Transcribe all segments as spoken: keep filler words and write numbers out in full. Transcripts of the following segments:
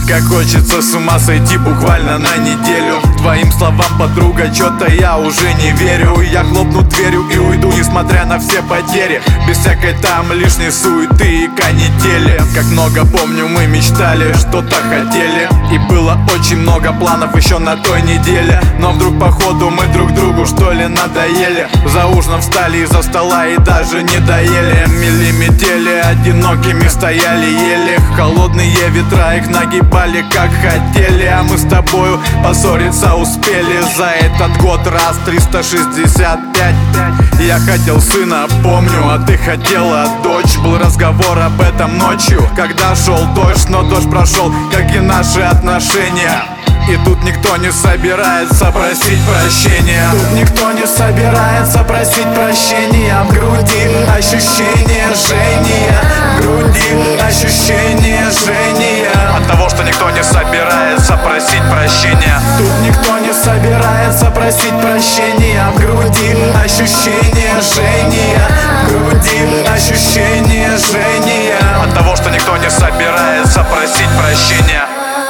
Как хочется с ума сойти буквально на неделю. Твоим словам, подруга, чё-то я уже не верю. Я хлопну дверью и уйду, несмотря на все потери, без всякой там лишней суеты и канители. Как много помню, мы мечтали, что-то хотели, и было очень много планов еще на той неделе. Но вдруг походу мы друг другу что ли надоели. За ужином встали из-за стола и даже не доели. Мили метели, одинокими стояли еле. Холодные ветра их нагибали как хотели. А мы с тобою поссориться успели за этот год раз триста шестьдесят пять. Я хотел сына, помню, а ты хотела дочь. Был разговор об этом ночью, когда шел дождь. Но дождь прошел, как и наши отношения. И тут никто не собирается просить прощения. Тут никто не собирается просить прощения. В груди ощущение жжения, в груди ощущение жжения от того, что никто не собирается просить прощения. Тут никто не собирается просить прощения. В груди ощущение жжения, в груди ощущение жжения от того, что никто не собирается просить прощения.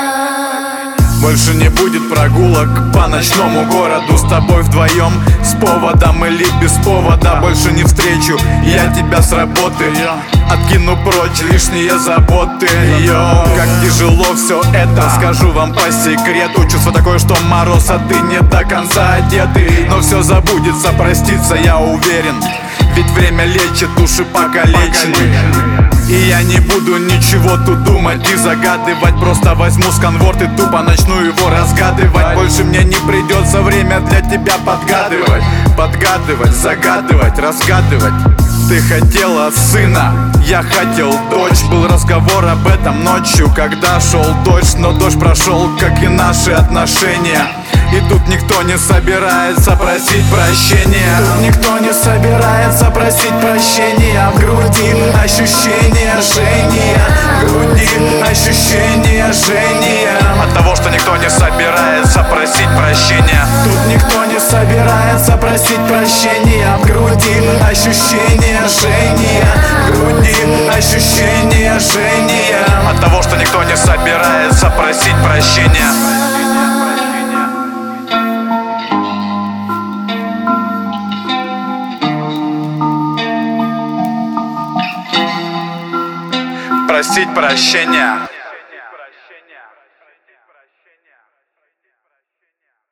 Больше не будет прогулок по ночному городу с тобой вдвоем, с поводом или без повода. Больше не встречу я тебя с работы, откину прочь лишние заботы. Йо, как тяжело все это, скажу вам по секрету. Чувство такое, что мороз, а ты не до конца одетый. Но все забудется, простится, я уверен, ведь время лечит души покалеченные. И я не буду ничего тут думать и загадывать. Просто возьму сканворд и тупо начну его разгадывать. Больше мне не придется время для тебя подгадывать. Подгадывать, загадывать, разгадывать. Ты хотела сына, я хотел дочь. Был разговор об этом ночью, когда шел дождь. Но дождь прошел, как и наши отношения. И тут никто не собирается просить прощения. Тут никто не собирается просить прощения. В груди ощущение жжения, в груди ощущение жжения от того, что никто не собирается просить прощения. Тут никто не собирается просить прощения. В груди ощущение жжения, в груди ощущение жжения от того, что никто не собирается просить прощения. Просить прощения.